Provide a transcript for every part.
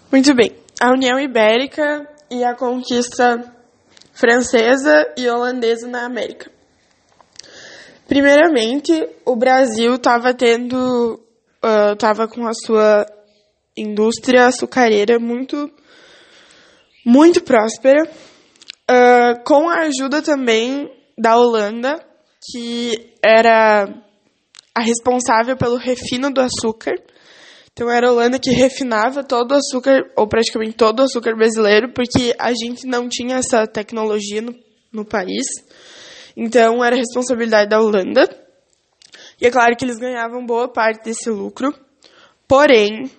Muito bem. A União Ibérica e a conquista francesa e holandesa na América. Primeiramente, o Brasil estava com a sua indústria açucareira muito próspera, com a ajuda também da Holanda, que era a responsável pelo refino do açúcar. Então, era a Holanda que refinava todo o açúcar, ou praticamente todo o açúcar brasileiro, porque a gente não tinha essa tecnologia no país. Então, era responsabilidade da Holanda. E é claro que eles ganhavam boa parte desse lucro. Porém,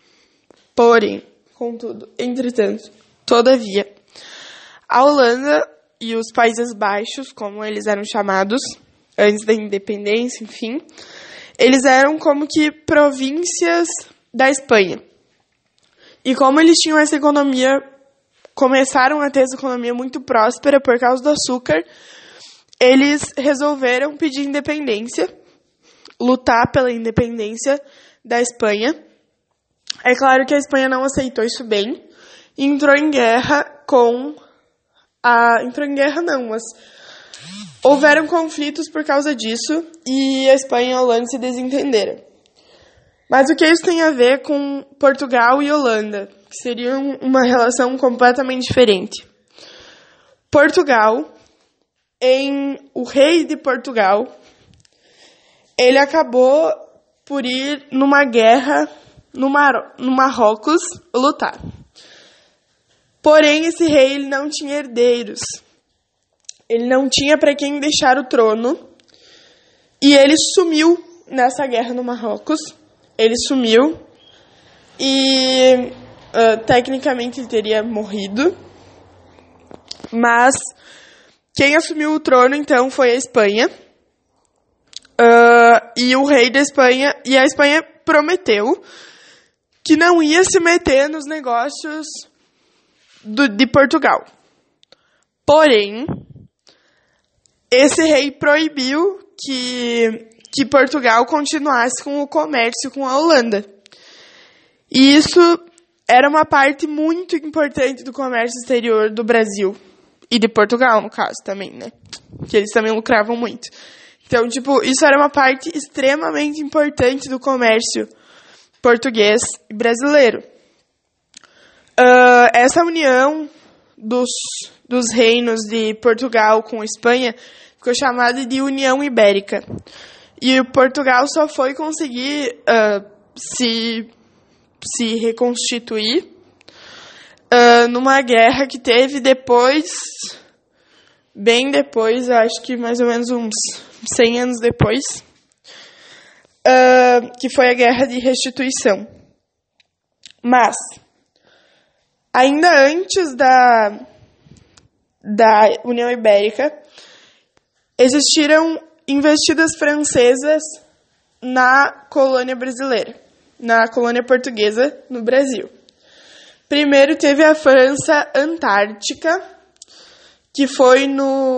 contudo, entretanto, todavia, a Holanda e os Países Baixos, como eles eram chamados, antes da independência, enfim, eles eram como que províncias da Espanha. E como eles tinham essa economia, começaram a ter essa economia muito próspera por causa do açúcar, eles resolveram pedir independência, lutar pela independência da Espanha. É claro que a Espanha não aceitou isso bem e entrou em guerra mas houveram conflitos por causa disso e a Espanha e a Holanda se desentenderam. Mas o que isso tem a ver com Portugal e Holanda, que seriam uma relação completamente diferente? Portugal, o rei de Portugal, ele acabou por ir numa guerra no Marrocos lutar. Porém, esse rei ele não tinha herdeiros. Ele não tinha para quem deixar o trono. E ele sumiu nessa guerra no Marrocos. Ele sumiu. E, tecnicamente, ele teria morrido. Mas quem assumiu o trono, então, foi a Espanha. E o rei da Espanha... E a Espanha prometeu que não ia se meter nos negócios de Portugal. Porém, esse rei proibiu que Portugal continuasse com o comércio com a Holanda. E isso era uma parte muito importante do comércio exterior do Brasil. E de Portugal, no caso, também, né? Que eles também lucravam muito. Então, isso era uma parte extremamente importante do comércio português e brasileiro. Essa união dos reinos de Portugal com a Espanha ficou chamada de União Ibérica. E o Portugal só foi conseguir se reconstituir numa guerra que teve bem depois, acho que mais ou menos uns 100 anos depois, que foi a Guerra de Restituição. Mas, ainda antes da União Ibérica, existiram investidas francesas na colônia brasileira, na colônia portuguesa no Brasil. Primeiro teve a França Antártica, que foi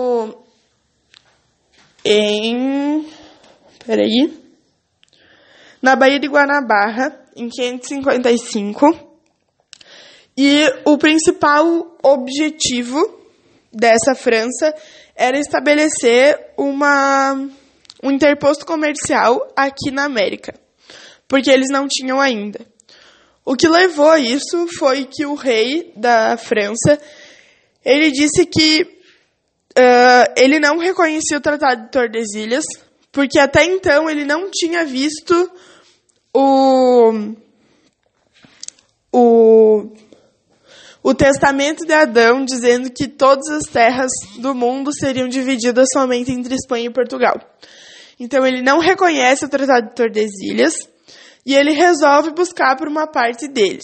na Baía de Guanabara, em 555. E o principal objetivo dessa França era estabelecer um interposto comercial aqui na América, porque eles não tinham ainda. O que levou a isso foi que o rei da França, ele disse que ele não reconhecia o Tratado de Tordesilhas, porque até então ele não tinha visto o testamento de Adão dizendo que todas as terras do mundo seriam divididas somente entre Espanha e Portugal. Então ele não reconhece o Tratado de Tordesilhas e ele resolve buscar por uma parte deles.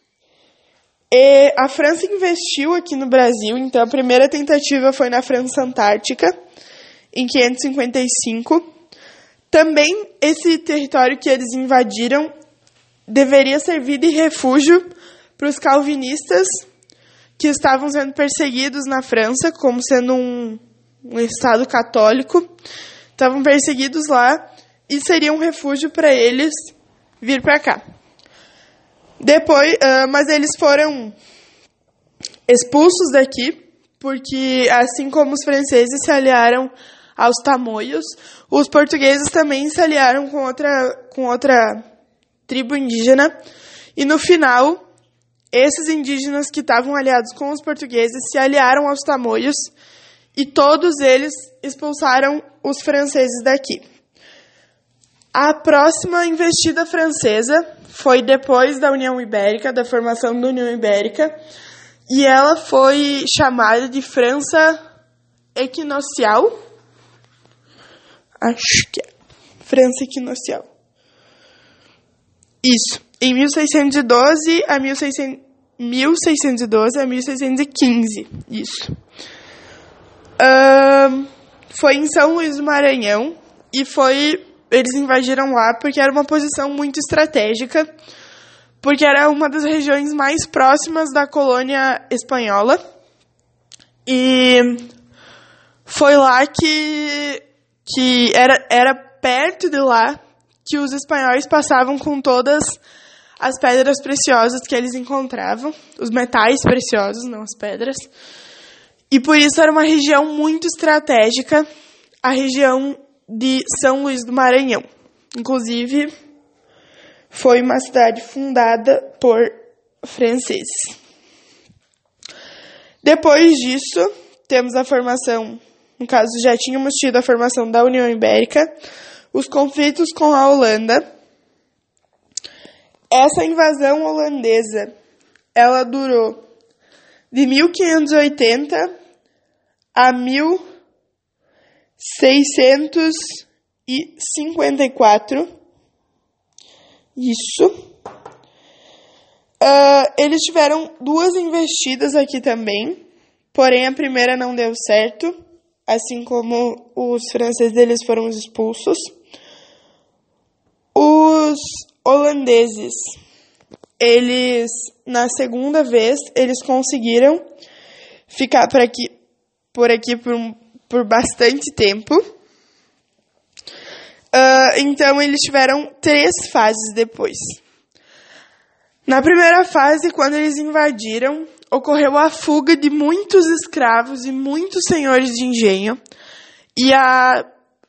E a França investiu aqui no Brasil, então a primeira tentativa foi na França Antártica, em 555. Também esse território que eles invadiram deveria servir de refúgio para os calvinistas que estavam sendo perseguidos na França, como sendo um estado católico. Estavam perseguidos lá e seria um refúgio para eles vir para cá. Depois, mas eles foram expulsos daqui, porque assim como os franceses se aliaram aos tamoios, os portugueses também se aliaram com outra tribo indígena, e no final, esses indígenas que estavam aliados com os portugueses se aliaram aos tamoios, e todos eles expulsaram os franceses daqui. A próxima investida francesa foi depois da União Ibérica, da formação da União Ibérica, e ela foi chamada de França Equinocial. Acho que é. França Equinocial. Isso. Em 1612 a 1615. Isso. Foi em São Luís do Maranhão e eles invadiram lá porque era uma posição muito estratégica, porque era uma das regiões mais próximas da colônia espanhola, e foi lá que era perto de lá que os espanhóis passavam com todas as pedras preciosas que eles encontravam, os metais preciosos, não as pedras, e por isso era uma região muito estratégica, a região de São Luís do Maranhão. Inclusive, foi uma cidade fundada por franceses. Depois disso, temos a formação, no caso, já tínhamos tido a formação da União Ibérica, os conflitos com a Holanda. Essa invasão holandesa, ela durou de 1580 a 1654. Isso. Eles tiveram 2 investidas aqui também, porém a primeira não deu certo, assim como os franceses eles foram expulsos. Os holandeses, eles, na segunda vez, eles conseguiram ficar por aqui por bastante tempo. Então, eles tiveram 3 fases depois. Na primeira fase, quando eles invadiram, ocorreu a fuga de muitos escravos e muitos senhores de engenho e a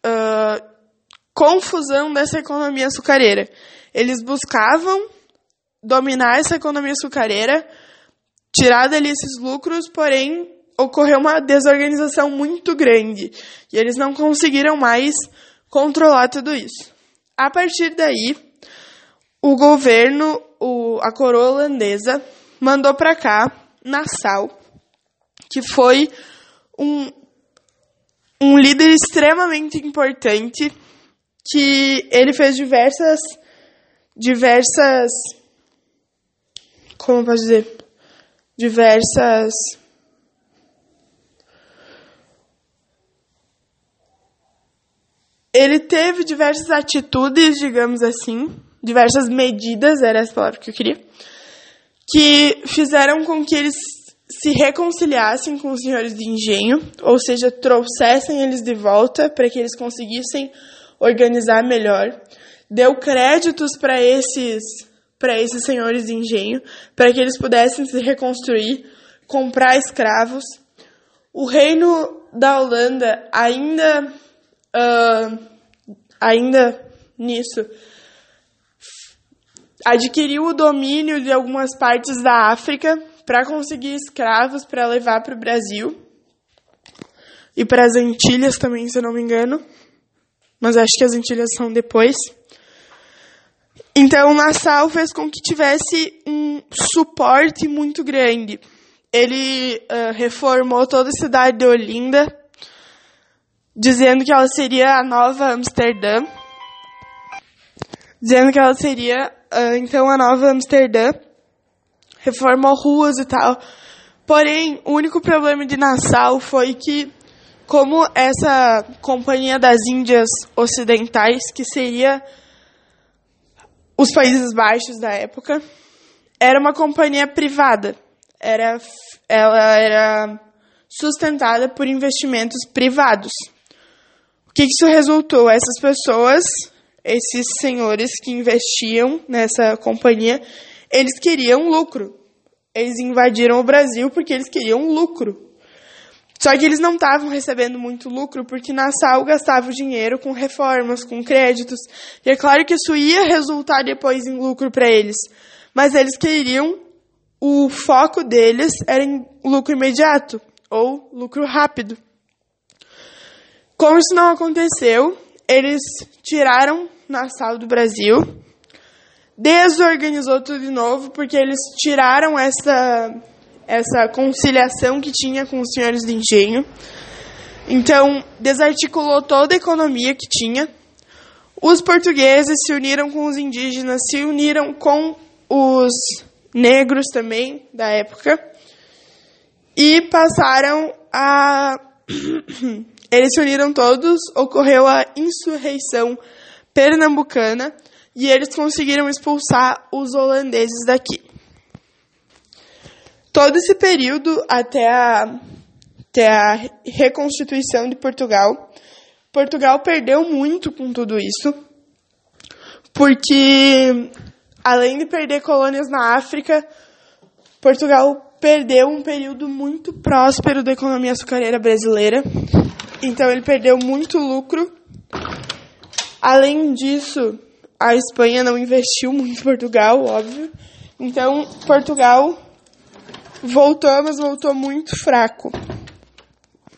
confusão dessa economia açucareira. Eles buscavam dominar essa economia açucareira, tirar dali esses lucros, porém, ocorreu uma desorganização muito grande e eles não conseguiram mais controlar tudo isso. A partir daí, o governo, a coroa holandesa, mandou para cá Nassau, que foi um líder extremamente importante, que ele fez diversas, como eu posso dizer, ele teve diversas atitudes, digamos assim, diversas medidas, era essa palavra que eu queria, que fizeram com que eles se reconciliassem com os senhores de engenho, ou seja, trouxessem eles de volta para que eles conseguissem organizar melhor, deu créditos para esses senhores de engenho, para que eles pudessem se reconstruir, comprar escravos. O reino da Holanda ainda nisso adquiriu o domínio de algumas partes da África para conseguir escravos para levar para o Brasil e para as Antilhas também, se eu não me engano, mas acho que as Antilhas são depois. Então, Nassau fez com que tivesse um suporte muito grande. Ele reformou toda a cidade de Olinda, dizendo que ela seria a nova Amsterdã. Então, a nova Amsterdã. Reformou ruas e tal. Porém, o único problema de Nassau foi que, como essa Companhia das Índias Ocidentais, que seria os Países Baixos da época, era uma companhia privada. Ela era sustentada por investimentos privados. O que isso resultou? Essas pessoas, esses senhores que investiam nessa companhia, eles queriam lucro. Eles invadiram o Brasil porque eles queriam lucro. Só que eles não estavam recebendo muito lucro porque Nassau gastava o dinheiro com reformas, com créditos. E é claro que isso ia resultar depois em lucro para eles. Mas eles queriam, o foco deles era em lucro imediato ou lucro rápido. Como isso não aconteceu, eles tiraram Nassau do Brasil, desorganizou tudo de novo porque eles tiraram essa conciliação que tinha com os senhores de engenho. Então, desarticulou toda a economia que tinha. Os portugueses se uniram com os indígenas, se uniram com os negros também, da época, e passaram a... Eles se uniram todos, ocorreu a insurreição pernambucana, e eles conseguiram expulsar os holandeses daqui. Todo esse período, até a reconstituição de Portugal, Portugal perdeu muito com tudo isso, porque, além de perder colônias na África, Portugal perdeu um período muito próspero da economia açucareira brasileira. Então, ele perdeu muito lucro. Além disso, a Espanha não investiu muito em Portugal, óbvio. Então, Portugal voltou, mas voltou muito fraco.